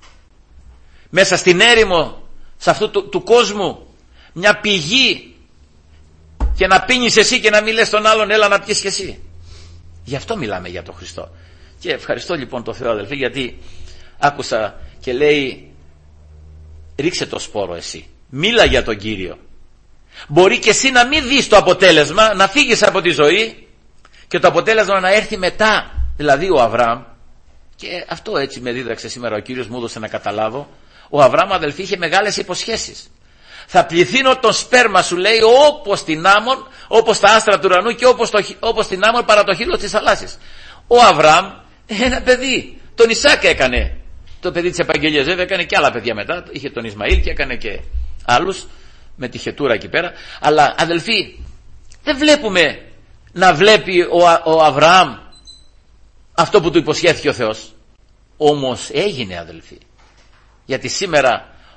A: Μέσα στην έρημο, σε αυτού του, του κόσμου, μια πηγή, και να πίνεις εσύ και να μην λες τον άλλον, έλα να πιεις και εσύ. Γι' αυτό μιλάμε για τον Χριστό. Και ευχαριστώ λοιπόν τον Θεό, αδελφοί, γιατί άκουσα και λέει, ρίξε το σπόρο εσύ, μίλα για τον Κύριο. Μπορεί και εσύ να μην δεις το αποτέλεσμα, να φύγεις από τη ζωή και το αποτέλεσμα να έρθει μετά. Δηλαδή ο Αβραάμ, και αυτό έτσι με δίδαξε σήμερα ο Κύριος, μου έδωσε να καταλάβω, ο Αβραάμ, αδελφοί, είχε μεγάλες υποσχέσεις. Θα πληθύνω τον σπέρμα σου, λέει, όπως την άμμον, όπως τα άστρα του ουρανού, και όπως, το, όπως την άμμον παρά το χείλος της θαλάσσης. Ο Αβραάμ, ένα παιδί, τον Ισάκ έκανε, το παιδί της επαγγελίας, βέβαια έκανε και άλλα παιδιά μετά, είχε τον Ισμαήλ και έκανε και άλλους με τη χετούρα εκεί πέρα. Αλλά αδελφοί, δεν βλέπουμε να βλέπει ο, ο Αβραάμ αυτό που του υποσχέθηκε ο Θεός. Όμως έγινε, αδελφοί, γιατί σήμερα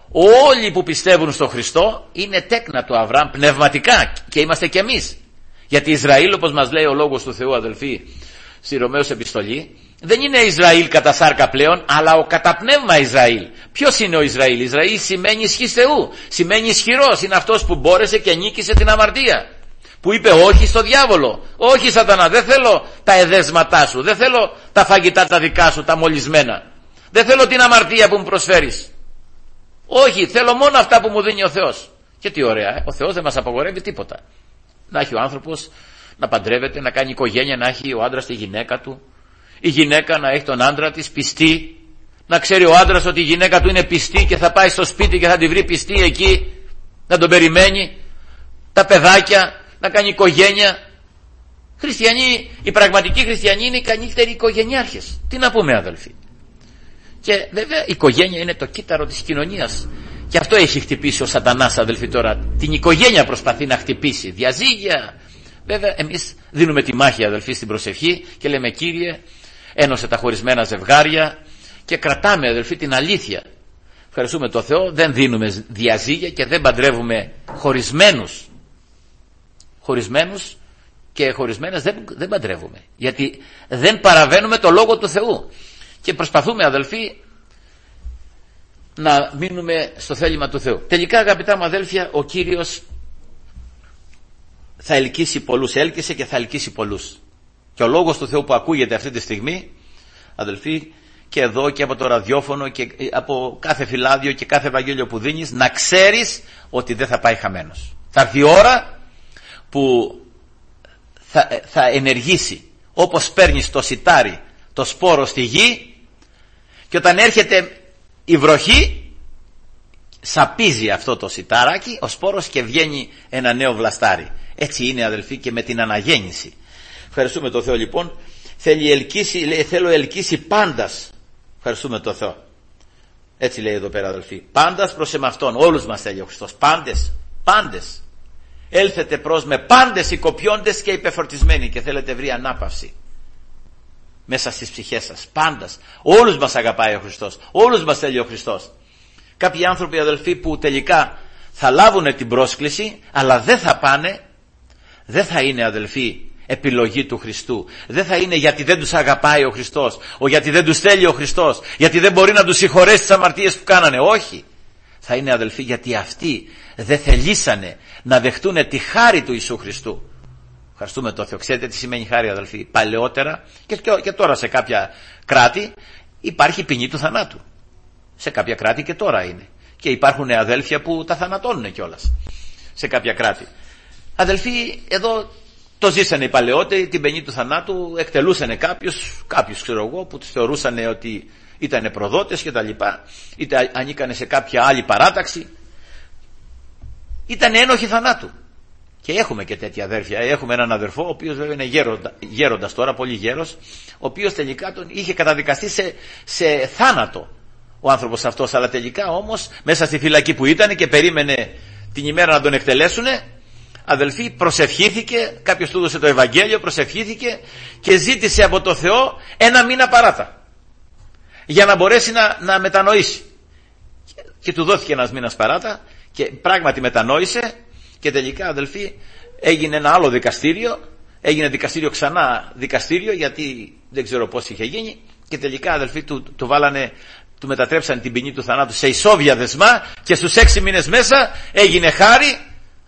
A: όλοι που πιστεύουν στον Χριστό είναι τέκνα του Αβραάμ πνευματικά, και είμαστε κι εμείς. Γιατί Ισραήλ, όπως μας λέει ο λόγος του Θεού, αδελφοί, στη Ρωμαίους επιστολή, δεν είναι Ισραήλ κατά σάρκα πλέον, αλλά ο καταπνεύμα Ισραήλ. Ποιος είναι ο Ισραήλ? Ισραήλ σημαίνει ισχύς Θεού, σημαίνει ισχυρός, είναι αυτός που μπόρεσε και νίκησε την αμαρτία, που είπε όχι στο διάβολο. Όχι, Σατανά, δεν θέλω τα εδέσματά σου, δεν θέλω τα φαγητά τα δικά σου, τα μολυσμένα, δεν θέλω την αμαρτία που μου προσφέρεις. Όχι, θέλω μόνο αυτά που μου δίνει ο Θεός. Και τι ωραία, ε? Ο Θεός δεν μας απαγορεύει τίποτα. Να έχει ο άνθρωπος να παντρεύεται, να κάνει οικογένεια, να έχει ο άντρας τη γυναίκα του, η γυναίκα να έχει τον άντρα της πιστή, να ξέρει ο άντρας ότι η γυναίκα του είναι πιστή και θα πάει στο σπίτι και θα τη βρει πιστή εκεί, να τον περιμένει, τα παιδάκια, να κάνει οικογένεια. Χριστιανοί, οι πραγματικοί χριστιανοί είναι οι καλύτεροι οικογενειάρχες. Τι να πούμε, αδελφοί? Και βέβαια η οικογένεια είναι το κύτταρο της κοινωνίας. Και αυτό έχει χτυπήσει ο Σατανάς, αδελφοί, τώρα. Την οικογένεια προσπαθεί να χτυπήσει. Διαζύγια. Βέβαια εμείς δίνουμε τη μάχη, αδελφοί, στην προσευχή και λέμε, Κύριε, ένωσε τα χωρισμένα ζευγάρια, και κρατάμε, αδελφοί, την αλήθεια. Ευχαριστούμε τον Θεό, δεν δίνουμε διαζύγια και δεν παντρεύουμε χωρισμένους. Χωρισμένους και χωρισμένες δεν, δεν παντρεύουμε. Γιατί δεν παραβαίνουμε το λόγο του Θεού. Και προσπαθούμε, αδελφοί, να μείνουμε στο θέλημα του Θεού. Τελικά, αγαπητά μου αδέλφια, ο Κύριος θα ελκύσει πολλούς, έλκυσε και θα ελκύσει πολλούς. Και ο λόγος του Θεού που ακούγεται αυτή τη στιγμή, αδελφοί, και εδώ και από το ραδιόφωνο και από κάθε φυλάδιο και κάθε Ευαγγέλιο που δίνεις, να ξέρεις ότι δεν θα πάει χαμένος. Θα έρθει η ώρα που θα, θα ενεργήσει, όπως παίρνεις το σιτάρι, το σπόρο στη γη, και όταν έρχεται η βροχή σαπίζει αυτό το σιτάράκι, ο σπόρος, και βγαίνει ένα νέο βλαστάρι. Έτσι είναι, αδελφοί, και με την αναγέννηση. Ευχαριστούμε τον Θεό, λοιπόν. Θέλει ελκύσει, λέει, θέλω ελκύσει πάντας. Ευχαριστούμε τον Θεό. Έτσι λέει εδώ πέρα, αδελφοί. Πάντας προς εμαυτόν. Όλους μας θέλει ο Χριστός. Πάντες. Πάντες. Έλθετε προς με πάντες οι κοπιώντες και οι υπεφορτισμένοι, και θέλετε βρει ανάπαυση μέσα στις ψυχές σας. Πάντας. Όλους μας αγαπάει ο Χριστός. Όλους μας θέλει ο Χριστός. Κάποιοι άνθρωποι, αδελφοί, που τελικά θα λάβουν την πρόσκληση, αλλά δεν θα πάνε, δεν θα είναι, αδελφοί, επιλογή του Χριστού. Δεν θα είναι γιατί δεν τους αγαπάει ο Χριστός, ο γιατί δεν τους θέλει ο Χριστός, γιατί δεν μπορεί να τους συγχωρέσει τις αμαρτίες που κάνανε. Όχι. Θα είναι, αδελφοί, γιατί αυτοί δεν θελήσανε να δεχτούν τη χάρη του Ιησού Χριστού. Ευχαριστούμε τον Θεό. Ξέρετε τι σημαίνει χάρη, αδελφοί? Παλαιότερα και, και τώρα σε κάποια κράτη υπάρχει ποινή του θανάτου. Σε κάποια κράτη και τώρα είναι. Και υπάρχουν αδέλφια που τα θανατώνουν κιόλας σε κάποια κράτη. Αδελφοί, εδώ το ζήσανε οι παλαιότεροι, την ποινή του θανάτου, εκτελούσανε κάποιους, κάποιους ξέρω εγώ, που τους θεωρούσαν ότι ήταν προδότες και τα λοιπά, είτε ανήκανε σε κάποια άλλη παράταξη. Ήταν ένοχοι θανάτου. Και έχουμε και τέτοια αδέρφια. Έχουμε έναν αδερφό, ο οποίος βέβαια είναι γέροντα, γέροντας τώρα, πολύ γέρος, ο οποίος τελικά τον είχε καταδικαστεί σε, σε θάνατο ο άνθρωπος αυτός, αλλά τελικά όμως μέσα στη φυλακή που ήταν και περίμενε την ημέρα να τον εκτελέσουνε, αδελφοί, προσευχήθηκε, κάποιος του έδωσε το Ευαγγέλιο, προσευχήθηκε και ζήτησε από το Θεό ένα μήνα παράτα για να μπορέσει να, να μετανοήσει. Και, και του δόθηκε ένας μήνας παράτα και πράγματι μετανόησε, και τελικά, αδελφοί, έγινε ένα άλλο δικαστήριο, έγινε δικαστήριο ξανά δικαστήριο, γιατί δεν ξέρω πώς είχε γίνει, και τελικά, αδελφοί, του, του βάλανε, του μετατρέψαν την ποινή του θανάτου σε ισόβια δεσμά, και στους έξι μήνες μέσα έγινε χάρη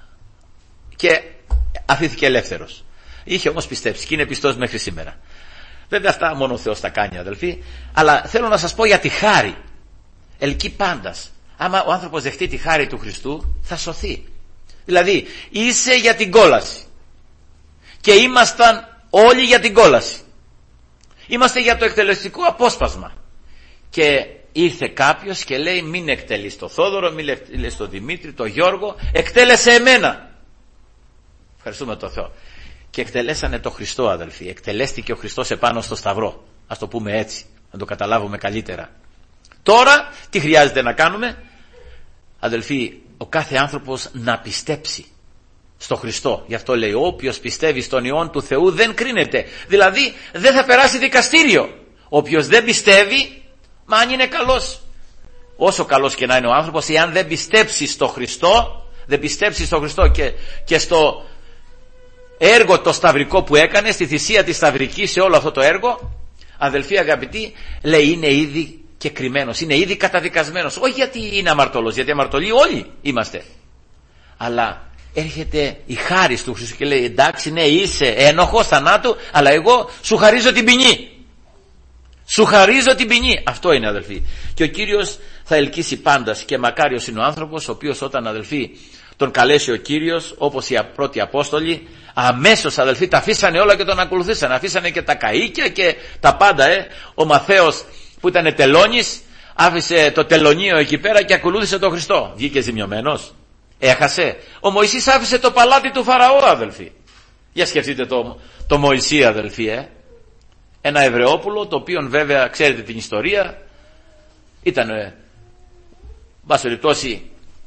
A: και αφήθηκε ελεύθερος. Είχε όμως πιστέψει και είναι πιστός μέχρι σήμερα. Βέβαια αυτά μόνο ο Θεός τα κάνει, αδελφοί, αλλά θέλω να σας πω για τη χάρη. Ελκύει πάντας. Άμα ο άνθρωπος δεχτεί τη χάρη του Χριστού, θα σωθεί. Δηλαδή είσαι για την κόλαση, και ήμασταν όλοι για την κόλαση, είμαστε για το εκτελεστικό απόσπασμα, και ήρθε κάποιος και λέει, μην εκτελείς το Θόδωρο, μην εκτελείς το Δημήτρη, το Γιώργο, εκτέλεσε εμένα. Ευχαριστούμε τον Θεό. Και εκτελέσανε το Χριστό, αδελφοί. Εκτελέστηκε ο Χριστός επάνω στο Σταυρό, ας το πούμε έτσι, να το καταλάβουμε καλύτερα. Τώρα τι χρειάζεται να κάνουμε, αδελφοί? Ο κάθε άνθρωπος να πιστέψει στο Χριστό. Γι' αυτό λέει, όποιος πιστεύει στον Υιόν του Θεού δεν κρίνεται. Δηλαδή δεν θα περάσει δικαστήριο. Όποιος δεν πιστεύει, μα αν είναι καλός, όσο καλός και να είναι ο άνθρωπος, εάν δεν πιστέψει στο Χριστό, δεν πιστέψει στο Χριστό και, και στο έργο το σταυρικό που έκανε, στη θυσία της σταυρική, σε όλο αυτό το έργο, αδελφοί αγαπητοί, λέει είναι ήδη και κρυμμένος, είναι ήδη καταδικασμένος. Όχι γιατί είναι αμαρτωλός, γιατί αμαρτωλοί όλοι είμαστε, αλλά έρχεται η χάρις του Χριστού και λέει εντάξει, ναι, είσαι ένοχος θανάτου, αλλά εγώ σου χαρίζω την ποινή, σου χαρίζω την ποινή. Αυτό είναι, αδελφοί, και ο Κύριος θα ελκύσει πάντας, και μακάριος είναι ο άνθρωπος ο οποίος όταν, αδελφοί, τον καλέσει ο Κύριος, όπως οι πρώτοι Απόστολοι, αμέσως, αδελφοί, τα αφήσανε όλα και τον ακολουθήσανε. Αφήσανε και τα καΐκια και τα πάντα. ε. Ο Μαθαίος που ήταν τελώνης άφησε το τελωνίο εκεί πέρα και ακολούθησε τον Χριστό. Βγήκε ζημιωμένος, έχασε. Ο Μωυσής άφησε το παλάτι του Φαραώ, αδελφοί. Για σκεφτείτε το, το Μωυσή, αδελφοί, ε. ένα Εβραιόπουλο, το οποίο βέβαια ξέρετε την ιστορία, ήταν ε, βάση περιπτώσει,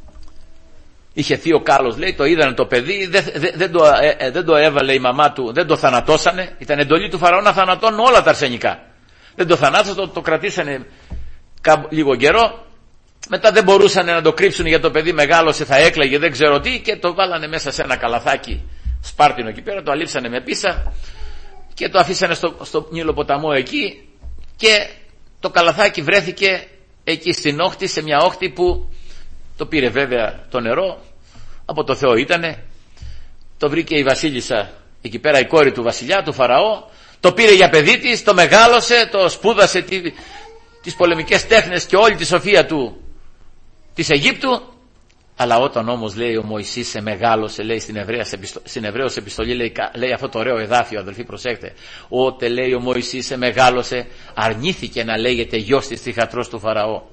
A: είχε θείο κάλος, λέει, το είδανε το παιδί, δεν, δεν, δεν, το, ε, ε, δεν το έβαλε η μαμά του, δεν το θανατώσανε. Ήταν εντολή του Φαραώ να θανατώνουν όλα τα αρσενικά. Δεν το θανάτωσαν, το, το κρατήσανε κά, λίγο καιρό. Μετά δεν μπορούσαν να το κρύψουν γιατί το παιδί μεγάλωσε, θα έκλαιγε, δεν ξέρω τι, και το βάλανε μέσα σε ένα καλαθάκι σπάρτινο εκεί πέρα, το αλείψανε με πίσα και το αφήσανε στο, στο Νείλο ποταμό εκεί, και το καλαθάκι βρέθηκε εκεί στην όχθη, σε μια όχθη που το πήρε βέβαια το νερό, από το Θεό ήτανε, το βρήκε η βασίλισσα εκεί πέρα, η κόρη του βασιλιά, του Φαραώ, το πήρε για παιδί της, το μεγάλωσε, το σπούδασε τι, τις πολεμικές τέχνες και όλη τη σοφία του της Αιγύπτου. Αλλά όταν όμως, λέει, ο Μωυσής σε μεγάλωσε, λέει στην, στην Εβραίος επιστολή, λέει, λέει αυτό το ωραίο εδάφιο, αδελφοί, προσέχτε. Ότε, λέει, ο Μωυσής σε μεγάλωσε, αρνήθηκε να λέγεται γιος της θυγατρός του Φαραώ.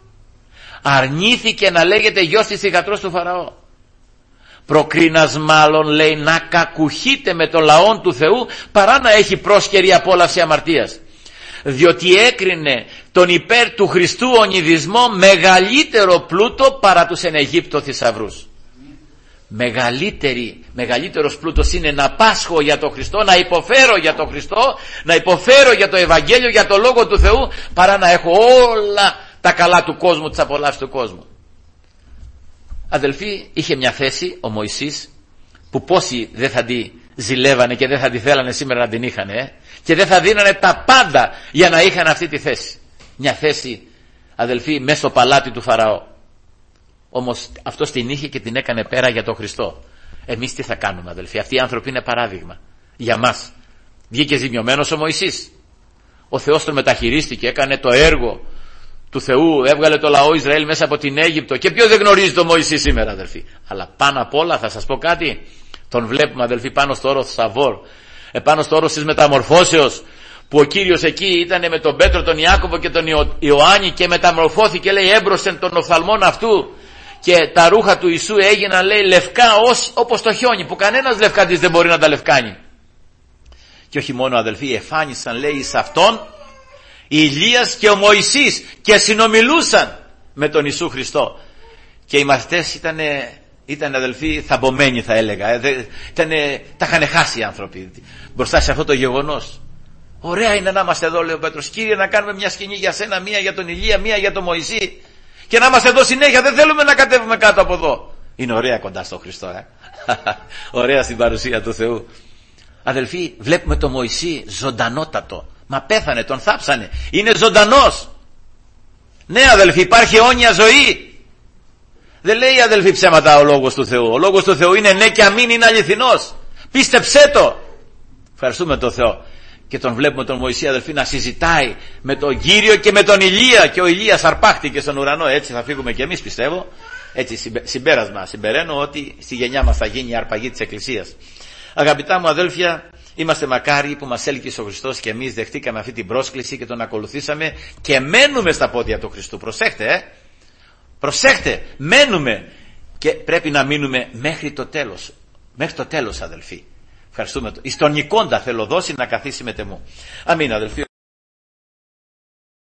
A: Αρνήθηκε να λέγεται γιος της θυγατρός του Φαραώ. Προκρίνας μάλλον, λέει, να κακουχείται με τον λαόν του Θεού παρά να έχει πρόσκαιρη απόλαυση αμαρτίας. Διότι έκρινε τον υπέρ του Χριστού ονειδισμό μεγαλύτερο πλούτο παρά τους εν Αιγύπτο θησαυρούς. Μεγαλύτερη, μεγαλύτερος πλούτος είναι να πάσχω για τον Χριστό, να υποφέρω για τον Χριστό, να υποφέρω για το Ευαγγέλιο, για το Λόγο του Θεού, παρά να έχω όλα τα καλά του κόσμου, τις απολαύσεις του κόσμου. Αδελφοί, είχε μια θέση ο Μωυσής που πόσοι δεν θα τη ζηλεύανε και δεν θα τη θέλανε σήμερα να την είχαν, ε? και δεν θα δίνανε τα πάντα για να είχαν αυτή τη θέση. Μια θέση, αδελφοί, μέσα στο παλάτι του Φαραώ. Όμως αυτός την είχε και την έκανε πέρα για τον Χριστό. Εμείς τι θα κάνουμε, αδελφοί? Αυτοί οι άνθρωποι είναι παράδειγμα για μας. Βγήκε ζημιωμένος ο Μωυσής. Ο Θεός τον μεταχειρίστηκε, έκανε το έργο του Θεού, έβγαλε το λαό Ισραήλ μέσα από την Αίγυπτο. Και ποιος δεν γνωρίζει τον Μωυσή σήμερα, αδελφοί? Αλλά πάνω απ' όλα θα σας πω κάτι. Τον βλέπουμε, αδελφοί, πάνω στο όρος Θαβόρ, επάνω στο όρος της μεταμορφώσεως, που ο Κύριος εκεί ήταν με τον Πέτρο, τον Ιάκωβο και τον Ιω... Ιωάννη, και μεταμορφώθηκε, λέει, έμπροσθεν των οφθαλμών αυτού, και τα ρούχα του Ιησού έγιναν, λέει, λευκά ως, όπως το χιόνι, που κανένας λευκαντής δεν μπορεί να τα λευκάνει. Και όχι μόνο, αδελφοί, εφάνισαν, λέει, σε αυτόν η Ηλίας και ο Μωυσής και συνομιλούσαν με τον Ιησού Χριστό. Και οι μαθητές ήταν, ήταν αδελφοί, θαμπομένοι, θα έλεγα. Ήτανε, τα είχαν χάσει οι άνθρωποι μπροστά σε αυτό το γεγονός. Ωραία είναι να είμαστε εδώ, λέει ο Πέτρος. Κύριε, να κάνουμε μια σκηνή για σένα, μία για τον Ηλία, μία για τον Μωυσή, και να είμαστε εδώ συνέχεια. Δεν θέλουμε να κατέβουμε κάτω από εδώ. Είναι ωραία κοντά στον Χριστό, ε? Ωραία στην παρουσία του Θεού. Αδελφοί, βλέπουμε τον Μωυσή ζωντανότατο. Μα πέθανε, τον θάψανε. Είναι ζωντανός. Ναι, αδελφοί, υπάρχει αιώνια ζωή. Δεν λέει, αδελφοί, ψέματα ο Λόγος του Θεού. Ο Λόγος του Θεού είναι ναι και αμήν, είναι αληθινός. Πίστεψέ το. Ευχαριστούμε τον Θεό. Και τον βλέπουμε τον Μωυσή, αδελφοί, να συζητάει με τον Κύριο και με τον Ηλία. Και ο Ηλίας αρπάχτηκε στον ουρανό. Έτσι θα φύγουμε κι εμείς, πιστεύω. Έτσι συμπέρασμα συμπεραίνω ότι στη γενιά μας θα γίνει η αρπαγή της Εκκλησίας. Αγαπητά μου αδέλφια, είμαστε μακάρι που μας έλκυσε ο Χριστός και εμείς δεχτήκαμε αυτή την πρόσκληση και τον ακολουθήσαμε και μένουμε στα πόδια του Χριστού. Προσέχτε, ε? Προσέχτε, μένουμε, και πρέπει να μείνουμε μέχρι το τέλος. Μέχρι το τέλος, αδελφοί. Ευχαριστούμε. Εις τον Νικόντα θέλω δώσει να καθίσει με τεμού. Αμήν, αδελφοί.